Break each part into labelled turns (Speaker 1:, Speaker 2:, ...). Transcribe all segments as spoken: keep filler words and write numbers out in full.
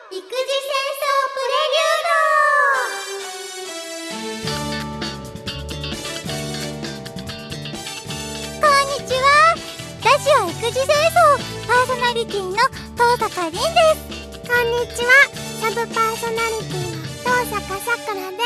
Speaker 1: 育児戦争プレリュード。こんにちは。ラジオ育児戦争パーソナリティの登坂凛です。
Speaker 2: こんにちは。サブパーソナリティの登坂さくらです。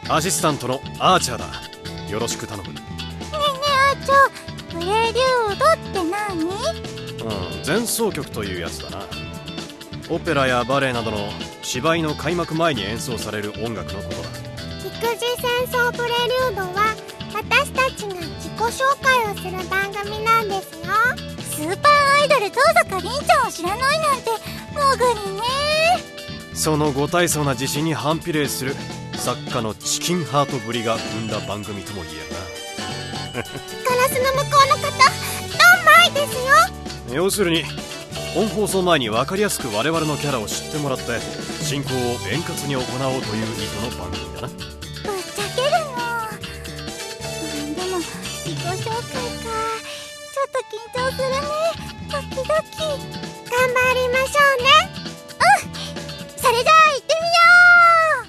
Speaker 3: アシスタントのアーチャーだ。よろしく頼む。ね
Speaker 1: えねえあーちゃん、プレリュードって何？
Speaker 3: うん、前奏曲というやつだな。オペラやバレエなどの芝居の開幕前に演奏される音楽のことだ。
Speaker 2: 育児戦争プレリュードは私たちが自己紹介をする番組なんですよ。
Speaker 1: スーパーアイドル登坂凛ちゃんを知らないなんてもぐりね。
Speaker 3: そのご大層な自信に反比例する作家のチキンハートぶりが生んだ番組とも言えるな。
Speaker 2: ガラスの向こうの方、ドンマイですよ。
Speaker 3: 要するに本放送前に分かりやすく我々のキャラを知ってもらって進行を円滑に行おうという意図の番組だな。
Speaker 1: ぶっちゃけるの。でも自己紹介か、ちょっと緊張するね。ドキドキ。
Speaker 2: 頑張りましょうね。
Speaker 1: うん、それじゃあ行ってみよう。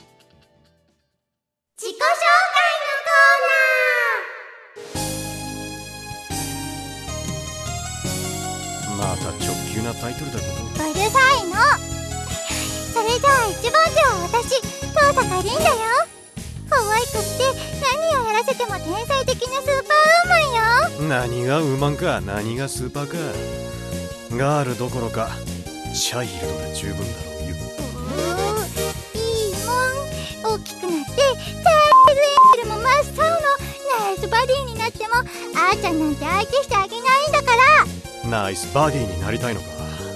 Speaker 1: 自己紹介のコーナー。
Speaker 3: また直球なタイトルだこと。
Speaker 1: うるさいの。それじゃあ一番手は私、登坂凛だよ。可愛くって何をやらせても天才的なスーパーウーマンよ。
Speaker 3: 何がウーマンか何がスーパーか。ガールどころかチャイルドで十分だろうよ。
Speaker 1: いいもん。大きくなってチャイルドエンジェルも真っ青のナイスバディになってもあーちゃんなんて相手してあげないんだから。
Speaker 3: ナイスバディになりたいのか。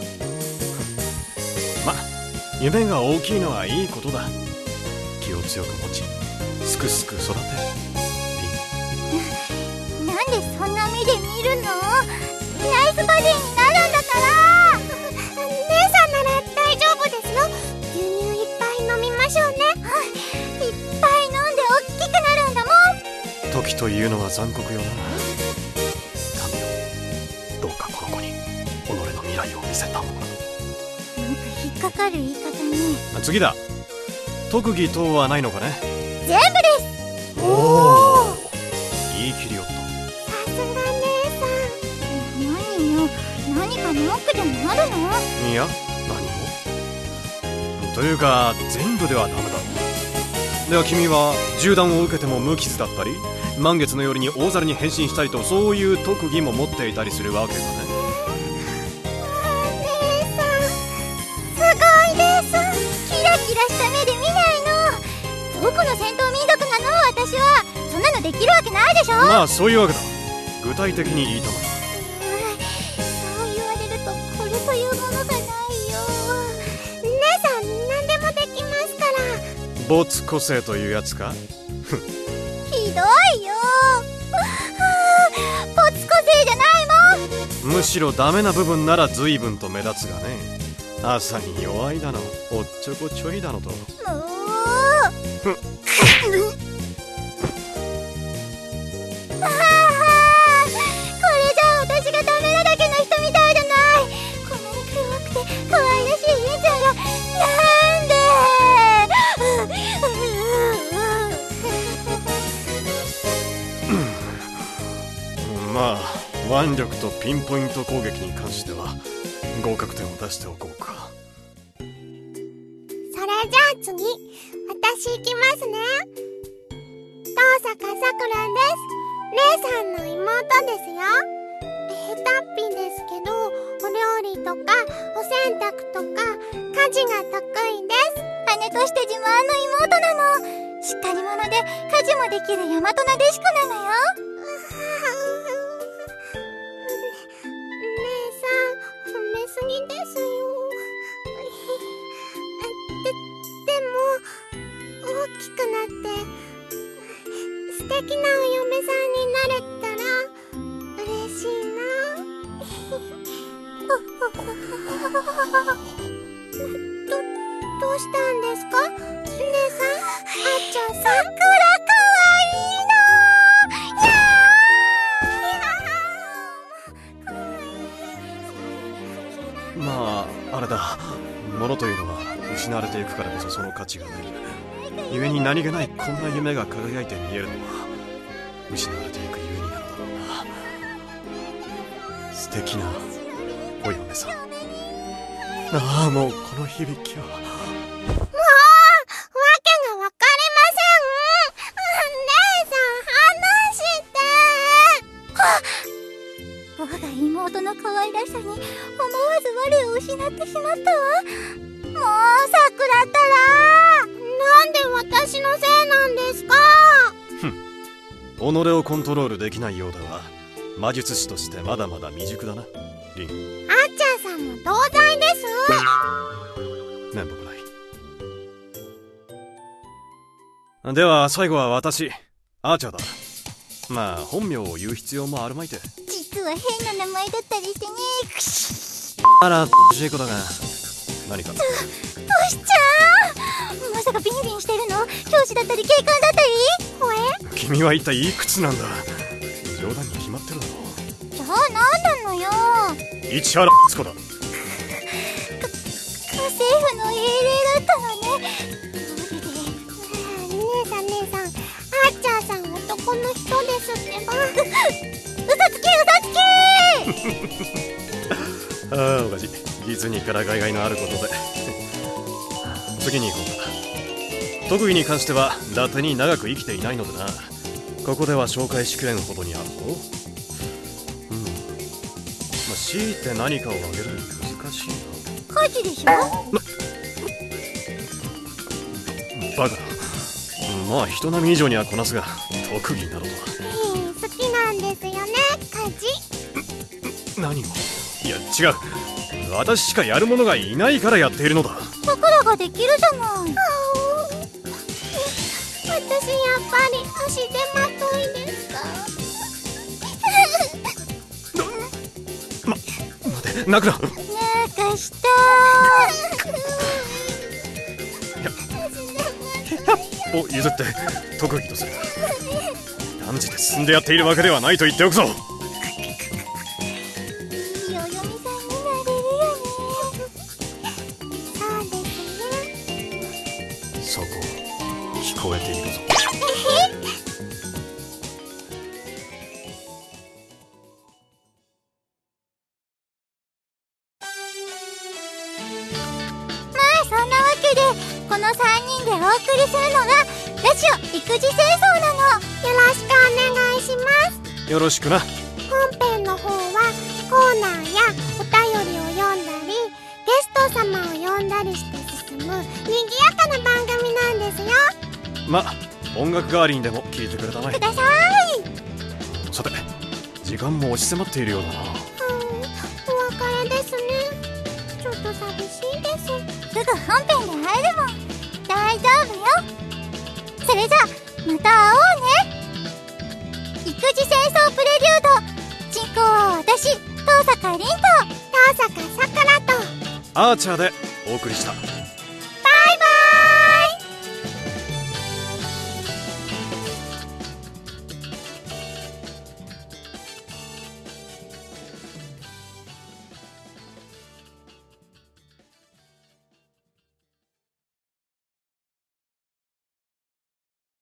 Speaker 3: ま、夢が大きいのはいいことだ。気を強く持ちすくすく育て。
Speaker 1: なんでそんな目で見るの？ナイスバディになるんだから。
Speaker 2: 姉さんなら大丈夫ですよ。牛乳いっぱい飲みましょうね。
Speaker 1: いっぱい飲んで大きくなるんだもん。
Speaker 3: 時というのは残酷よな。神よ、どうかこの子に己の未来を見せたもの。
Speaker 1: なんか引っかかる言い方ね。
Speaker 3: 次だ。特技等はないのかね。
Speaker 1: 全部です。
Speaker 3: おお、言い切りよった。
Speaker 2: さすが姉
Speaker 1: 何よ、何か文句でもあるの？
Speaker 3: いや、何も。というか全部ではダメだ。では君は銃弾を受けても無傷だったり、満月の夜に大猿に変身したりと、そういう特技も持っていたりするわけかね。
Speaker 2: さん、すごいです。
Speaker 1: キラキラした目で見ないの。どこの戦闘民族なの？私はそんなのできるわけないでしょ。
Speaker 3: まあそういうわけだ。具体的に言いたまえ。
Speaker 1: そう言われるとこれというものがないよ。
Speaker 2: 姉さん何でもできますから。
Speaker 3: 没個性というやつか。
Speaker 1: ひどいよ。ポツ個性じゃないもん。
Speaker 3: むしろダメな部分なら随分と目立つがね。朝に弱いだの、おっちょこちょいだのと。
Speaker 1: もうああ、これじゃあ私がダメなだけの人みたいじゃない。こんなに黒くて可愛らしい凛ちゃんがなんで。
Speaker 3: まあ腕力とピンポイント攻撃に関しては合格点を出しておこうか。
Speaker 2: それじゃあ次、私行きますね。登坂さくらです。姉さんの妹ですよ。下手っぴですけど、お料理とかお洗濯とか家事が得意です。
Speaker 1: 姉として自慢の妹なの。しっかり者で家事もできる大和なでしこなのよ。
Speaker 2: 姉さん、褒めすぎですよ。で、でも大きくなって素敵なお嫁さんになれたら嬉しいな。ど、どうしたんですか？姉さん、あっちゃんさん。
Speaker 1: さくらかわいいの。やー。
Speaker 3: ままああれだ、物というのは失われていくからこそその価値が出る。故に何気ないこんな夢が輝いて見えるのは失われていくゆえになのだろうな。素敵なお嫁さん。ああ、もうこの響きは。
Speaker 2: もうわけがわかりません。姉さん、話して。
Speaker 1: 我が妹の可愛らしさに思わず我を失ってしまったわ。もうさくらったら、
Speaker 2: なんで私のせいなんですか？
Speaker 3: ふん、己をコントロールできないようだが魔術師としてまだまだ未熟だな、リン。
Speaker 2: あっちゃんさんも同罪です。
Speaker 3: 面目ない。では最後は私、アーチャーだ。まあ本名を言う必要もあるまいて。
Speaker 1: 実は変な名前だったりしてね。くし
Speaker 3: あら、しいことが何か。
Speaker 1: どうしちゃう？まさかビンビンしてるの？教師だったり警官だったり？
Speaker 2: ほえ？
Speaker 3: 君は一体いくつなんだ？冗談に決まってるだろ。
Speaker 1: じゃあ何なのよ。
Speaker 3: 市原つこだ。
Speaker 1: 家政婦の英霊だったのね。
Speaker 2: 姉さん姉さん、あっちゃんさん男の人ですってば。
Speaker 1: 嘘つき嘘つき
Speaker 3: ああ、おかしい。実にからがいがいのあることで次に行こうか。特技に関しては伊達に長く生きていないのでな。ここでは紹介しきれんほどにあるぞ。うん、まあ、強いて何かをあげるの難しいな。
Speaker 1: 火事でしょ？
Speaker 3: バカだ。まあ人並み以上にはこなすが特技などとは。
Speaker 2: うん、好きなんですよね、家事。
Speaker 3: 何を？いや違う、私しかやる者がいないからやっているのだ。
Speaker 1: さくらができるじゃない。
Speaker 2: 私やっぱり足手まといですか？
Speaker 3: ま、待て、泣くな。
Speaker 1: なんかした
Speaker 3: ー。を譲って特技とする。断じて進んでやっているわけではないと言っておくぞ。
Speaker 1: いいお嫁さんになれるよね。
Speaker 2: そうですね。
Speaker 3: そこ聞こえているぞ。
Speaker 1: まあそんなわけでこのさんにんでお送りするのがラジオ育児清掃なの。
Speaker 2: よろしくお願いします。
Speaker 3: よろしくな。
Speaker 2: 本編の方はコーナーやお便りを読んだりゲスト様を呼んだりして進む賑やかな番組なんですよ。
Speaker 3: ま、音楽代わりにでも聴いてくれたまえ。
Speaker 1: ください。
Speaker 3: さて、時間も押し迫っているようだな。
Speaker 2: うん、お別れですね。ちょっと寂しいです。
Speaker 1: すぐ本編で会えるもん。大丈夫よ。それじゃまた会おうね。育児清掃プレリュード。進行は私、東坂凛と
Speaker 2: 東坂さくらと
Speaker 3: アーチャーでお送りした。